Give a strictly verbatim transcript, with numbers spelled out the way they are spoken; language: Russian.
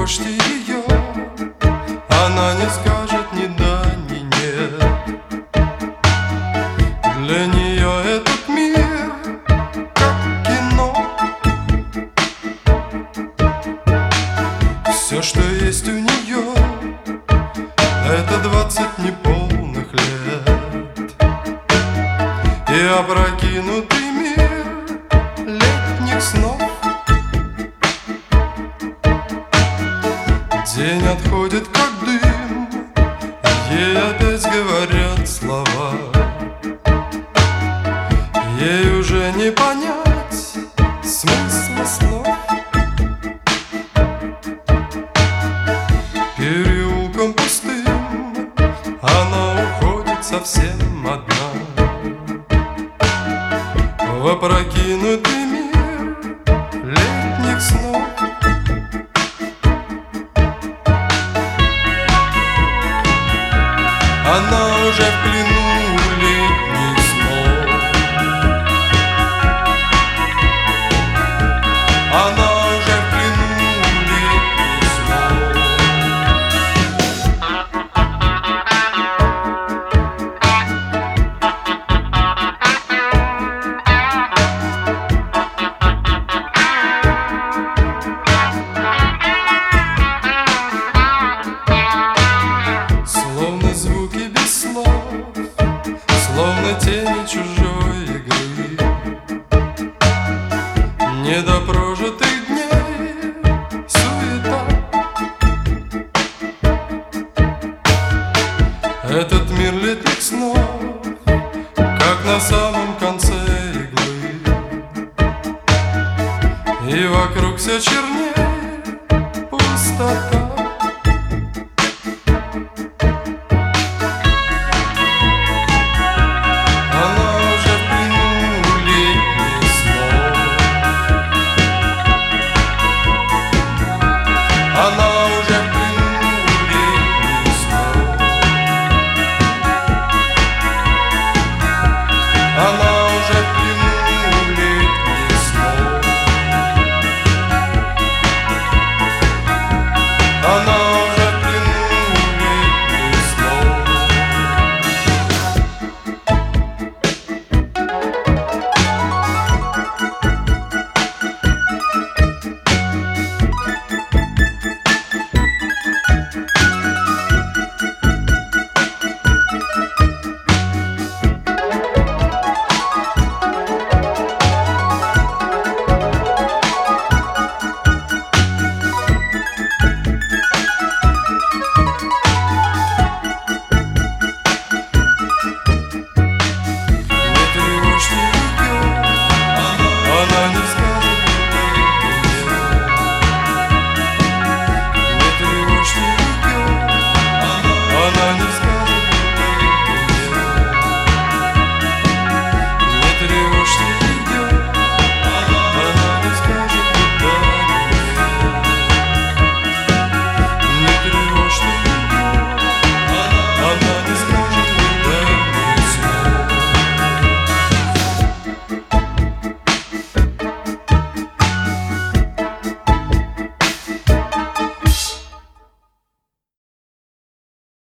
тревожьте ее, она не скажет ни да, ни нет. Для нее этот мир как кино. Все, что есть у нее, это двадцать неполных лет и опрокинутый мир летних снов. День отходит как дым, ей опять говорят слова. Ей уже не понять смысла слов. Переулком пустым она уходит совсем одна в опрокинутый мир летних снов. Она уже в плену летних снов. Она уже в плену летних снов. Словно звуки без слов, словно тени чужой игры, недопрожитых дней суета. Этот мир летних снов, как на самом конце иглы, и вокруг все чернее пустота.